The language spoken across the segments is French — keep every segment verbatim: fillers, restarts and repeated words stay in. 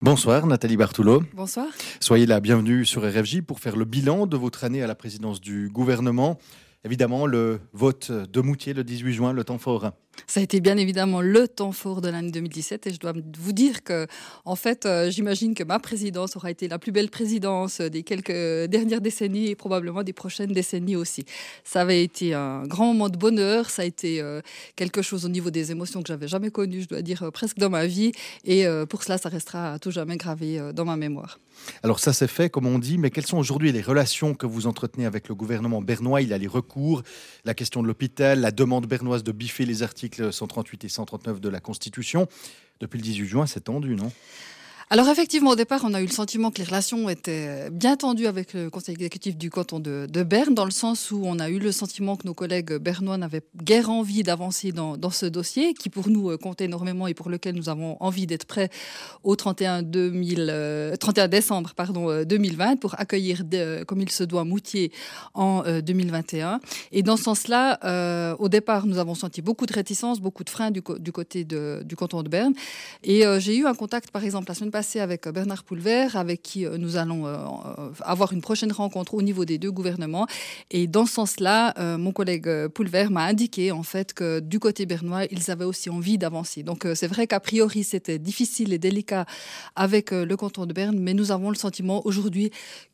Bonsoir Nathalie Bartoulot. Bonsoir. Soyez la bienvenue sur R F J pour faire le bilan de votre année à la présidence du gouvernement. Évidemment, le vote de Moutier le dix-huit juin, le temps fort. Ça a été bien évidemment le temps fort de l'année deux mille dix-sept et je dois vous dire que, en fait, euh, j'imagine que ma présidence aura été la plus belle présidence des quelques dernières décennies et probablement des prochaines décennies aussi. Ça avait été un grand moment de bonheur, ça a été euh, quelque chose au niveau des émotions que j'avais jamais connu, je dois dire, euh, presque dans ma vie et euh, pour cela, ça restera à tout jamais gravé euh, dans ma mémoire. Alors ça c'est fait, comme on dit, mais quelles sont aujourd'hui les relations que vous entretenez avec le gouvernement bernois? Il y a les recours, la question de l'hôpital, la demande bernoise de biffer les articles cent trente-huit et cent trente-neuf de la Constitution. Depuis le dix-huit juin, c'est tendu, non ? Alors effectivement, au départ, on a eu le sentiment que les relations étaient bien tendues avec le conseil exécutif du canton de, de Berne, dans le sens où on a eu le sentiment que nos collègues bernois n'avaient guère envie d'avancer dans, dans ce dossier, qui pour nous compte énormément et pour lequel nous avons envie d'être prêts au trente et un, deux mille, euh, trente et un décembre pardon, deux mille vingt pour accueillir de, comme il se doit Moutier en euh, deux mille vingt et un. Et dans ce sens-là, euh, au départ, nous avons senti beaucoup de réticences, beaucoup de freins du, du côté de, du canton de Berne. Et euh, j'ai eu un contact, par exemple, la semaine passée, avec Bernard Poulvert, avec qui nous allons avoir une prochaine rencontre au niveau des deux gouvernements. Et dans ce sens-là, mon collègue Poulvert m'a indiqué en fait que du côté bernois, ils avaient aussi envie d'avancer. Donc c'est vrai qu'a priori, c'était difficile et délicat avec le canton de Berne, mais nous avons le sentiment aujourd'hui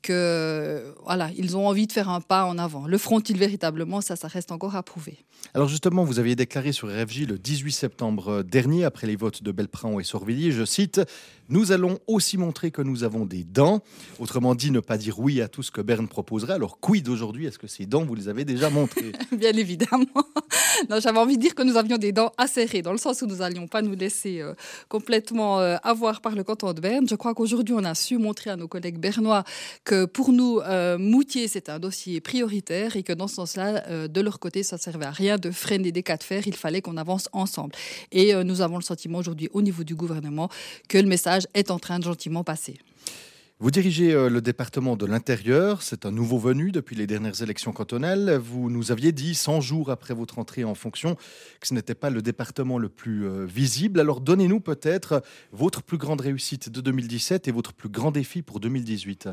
que voilà, ils ont envie de faire un pas en avant. Le feront-ils véritablement? Ça, ça reste encore à prouver. Alors justement, vous aviez déclaré sur R F J le dix-huit septembre dernier, après les votes de Belpran et Sorvilliers, je cite « Nous allons aussi montrer que nous avons des dents ». Autrement dit, ne pas dire oui à tout ce que Berne proposerait. Alors quid aujourd'hui? Est-ce que ces dents, vous les avez déjà montrées? Bien évidemment. Non, j'avais envie de dire que nous avions des dents acérées, dans le sens où nous n'allions pas nous laisser euh, complètement euh, avoir par le canton de Berne. Je crois qu'aujourd'hui, on a su montrer à nos collègues bernois que pour nous, euh, Moutier, c'est un dossier prioritaire et que dans ce sens-là, euh, de leur côté, ça ne servait à rien de freiner des cas de fer. Il fallait qu'on avance ensemble. Et euh, nous avons le sentiment aujourd'hui, au niveau du gouvernement, que le message est en train de gentiment passer. Vous dirigez euh, le département de l'Intérieur, c'est un nouveau venu depuis les dernières élections cantonales. Vous nous aviez dit, cent jours après votre entrée en fonction, que ce n'était pas le département le plus euh, visible. Alors donnez-nous peut-être votre plus grande réussite de deux mille dix-sept et votre plus grand défi pour deux mille dix-huit.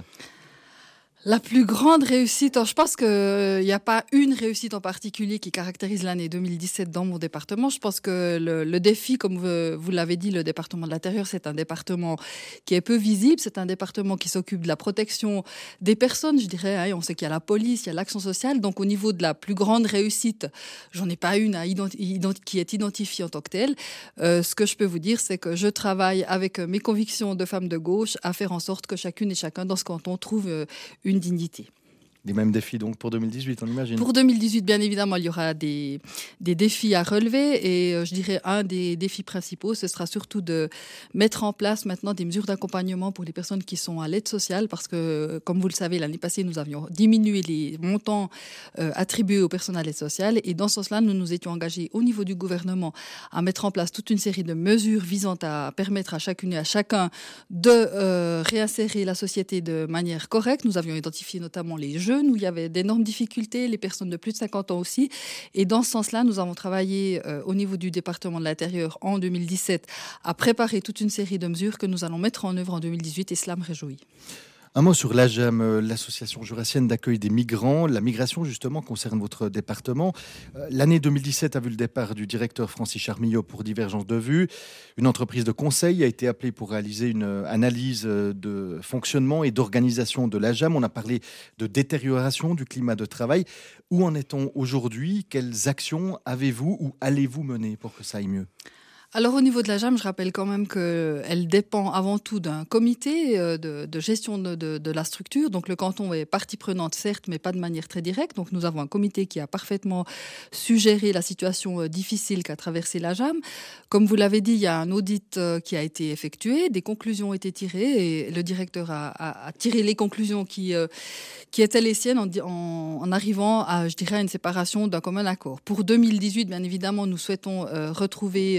La plus grande réussite, alors je pense qu'il n'y a pas une réussite en particulier qui caractérise l'année deux mille dix-sept dans mon département. Je pense que le, le défi, comme vous, vous l'avez dit, le département de l'Intérieur, c'est un département qui est peu visible. C'est un département qui s'occupe de la protection des personnes, je dirais. Hein, on sait qu'il y a la police, il y a l'action sociale. Donc au niveau de la plus grande réussite, j'en ai pas une à identi- identi- qui est identifiée en tant que telle. Euh, ce que je peux vous dire, c'est que je travaille avec mes convictions de femme de gauche à faire en sorte que chacune et chacun dans ce canton trouve une dignité. Les mêmes défis donc pour deux mille dix-huit, on imagine. Pour deux mille dix-huit, bien évidemment, il y aura des, des défis à relever et euh, je dirais un des défis principaux, ce sera surtout de mettre en place maintenant des mesures d'accompagnement pour les personnes qui sont à l'aide sociale parce que, comme vous le savez, l'année passée, nous avions diminué les montants euh, attribués aux personnes à l'aide sociale et dans ce sens-là, nous nous étions engagés au niveau du gouvernement à mettre en place toute une série de mesures visant à permettre à chacune et à chacun de euh, réinsérer la société de manière correcte. Nous avions identifié notamment les jeunes où il y avait d'énormes difficultés, les personnes de plus de cinquante ans aussi. Et dans ce sens-là, nous avons travaillé euh, au niveau du département de l'Intérieur en deux mille dix-sept à préparer toute une série de mesures que nous allons mettre en œuvre en deux mille dix-huit et cela me réjouit. Un mot sur l'A G E M, l'association jurassienne d'accueil des migrants. La migration, justement, concerne votre département. L'année deux mille dix-sept a vu le départ du directeur Francis Charmillot pour divergence de vues. Une entreprise de conseil a été appelée pour réaliser une analyse de fonctionnement et d'organisation de l'A G E M. On a parlé de détérioration du climat de travail. Où en est-on aujourd'hui? Quelles actions avez-vous ou allez-vous mener pour que ça aille mieux? Alors au niveau de la J A M, je rappelle quand même qu'elle dépend avant tout d'un comité de, de gestion de, de, de la structure. Donc le canton est partie prenante, certes, mais pas de manière très directe. Donc nous avons un comité qui a parfaitement suggéré la situation difficile qu'a traversée la J A M. Comme vous l'avez dit, il y a un audit qui a été effectué, des conclusions ont été tirées et le directeur a, a, a tiré les conclusions qui, euh, qui étaient les siennes en, en, en arrivant à, je dirais, à une séparation d'un commun accord. Pour deux mille dix-huit, bien évidemment, nous souhaitons euh, retrouver dans les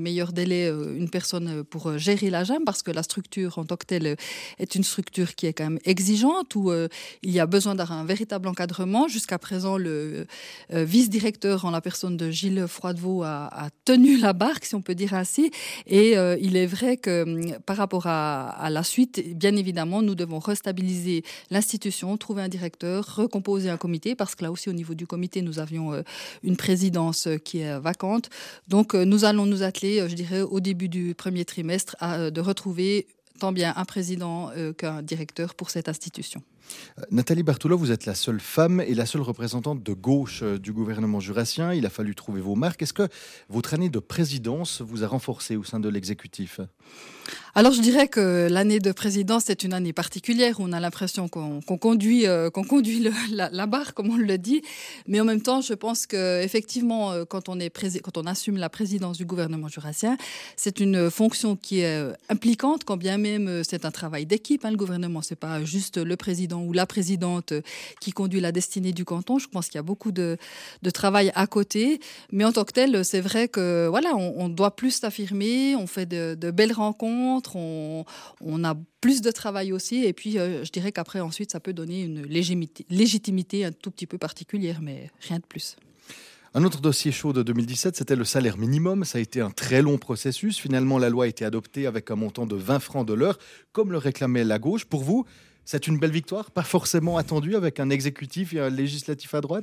meilleurs délais une personne pour gérer la G E M, parce que la structure en tant que telle est une structure qui est quand même exigeante, où euh, il y a besoin d'un véritable encadrement. Jusqu'à présent, le euh, vice-directeur, en la personne de Gilles Froidevaux, a, a tenu la barque, si on peut dire ainsi. Et euh, il est vrai que par rapport à, à la suite, bien évidemment, nous devons restabiliser l'institution, trouver un directeur, recomposer un comité, parce que là aussi, au niveau du comité, nous avions euh, une présidence qui est vacante. Donc, euh, nous allons nous atteler, euh, je dirais, au début du premier trimestre, à, euh, de retrouver tant bien un président euh, qu'un directeur pour cette institution. Nathalie Bartoulov, vous êtes la seule femme et la seule représentante de gauche du gouvernement jurassien. Il a fallu trouver vos marques. Est-ce que votre année de présidence vous a renforcé au sein de l'exécutif ? Alors je dirais que l'année de présidence est une année particulière où on a l'impression qu'on, qu'on conduit, euh, qu'on conduit le, la, la barre, comme on le dit. Mais en même temps, je pense qu'effectivement, quand on, est prési- quand on assume la présidence du gouvernement jurassien, c'est une fonction qui est impliquante, quand bien même c'est un travail d'équipe. Hein. Le gouvernement, c'est pas juste le président ou la présidente qui conduit la destinée du canton. Je pense qu'il y a beaucoup de, de travail à côté. Mais en tant que tel, c'est vrai que voilà, on, on doit plus s'affirmer, on fait de, de belles rencontres, on, on a plus de travail aussi. Et puis, euh, je dirais qu'après, ensuite, ça peut donner une légitimité, légitimité un tout petit peu particulière, mais rien de plus. Un autre dossier chaud de deux mille dix-sept, c'était le salaire minimum. Ça a été un très long processus. Finalement, la loi a été adoptée avec un montant de vingt francs de l'heure, comme le réclamait la gauche. Pour vous, c'est une belle victoire, pas forcément attendue, avec un exécutif et un législatif à droite ?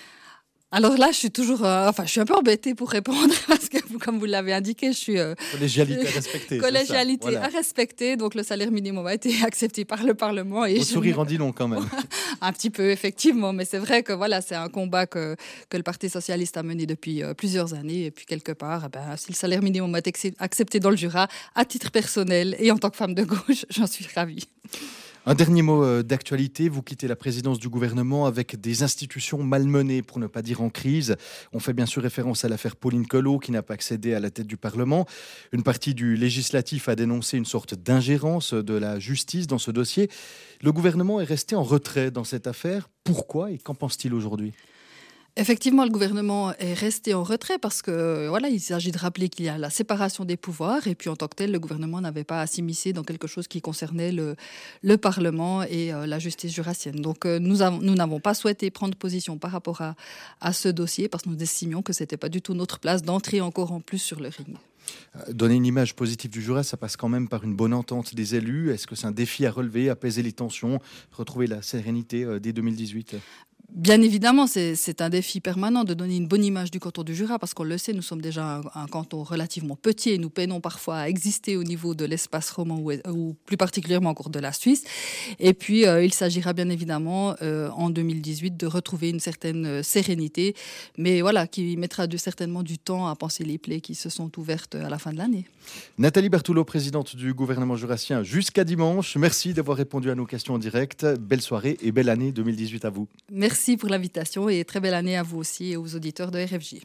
Alors là, je suis toujours, euh, enfin, je suis un peu embêtée pour répondre parce que, comme vous l'avez indiqué, je suis euh, collégialité à respecter. Collégialité voilà. à respecter. Donc le salaire minimum a été accepté par le Parlement. Et Votre je... sourire en dit long quand même. Un petit peu, effectivement, mais c'est vrai que voilà, c'est un combat que que le Parti socialiste a mené depuis euh, plusieurs années. Et puis quelque part, eh ben, si le salaire minimum a été accepté dans le Jura, à titre personnel et en tant que femme de gauche, j'en suis ravie. Un dernier mot d'actualité, vous quittez la présidence du gouvernement avec des institutions malmenées, pour ne pas dire en crise. On fait bien sûr référence à l'affaire Pauline Callot, qui n'a pas accédé à la tête du Parlement. Une partie du législatif a dénoncé une sorte d'ingérence de la justice dans ce dossier. Le gouvernement est resté en retrait dans cette affaire. Pourquoi et qu'en pense-t-il aujourd'hui ? Effectivement, le gouvernement est resté en retrait parce que voilà, il s'agit de rappeler qu'il y a la séparation des pouvoirs et puis en tant que tel, le gouvernement n'avait pas à s'immiscer dans quelque chose qui concernait le, le Parlement et euh, la justice jurassienne. Donc euh, nous, avons, nous n'avons pas souhaité prendre position par rapport à, à ce dossier parce que nous estimions que c'était pas du tout notre place d'entrer encore en plus sur le ring. Donner une image positive du Jura, ça passe quand même par une bonne entente des élus. Est-ce que c'est un défi à relever, apaiser les tensions, retrouver la sérénité euh, dès deux mille dix-huit ? Bien évidemment, c'est, c'est un défi permanent de donner une bonne image du canton du Jura parce qu'on le sait, nous sommes déjà un, un canton relativement petit et nous peinons parfois à exister au niveau de l'espace roman ou, ou plus particulièrement encore de la Suisse. Et puis, euh, il s'agira bien évidemment euh, en deux mille dix-huit de retrouver une certaine sérénité, mais voilà, qui mettra de, certainement du temps à panser les plaies qui se sont ouvertes à la fin de l'année. Nathalie Bartoulov, présidente du gouvernement jurassien jusqu'à dimanche. Merci d'avoir répondu à nos questions en direct. Belle soirée et belle année deux mille dix-huit à vous. Merci pour l'invitation et très belle année à vous aussi et aux auditeurs de R F J.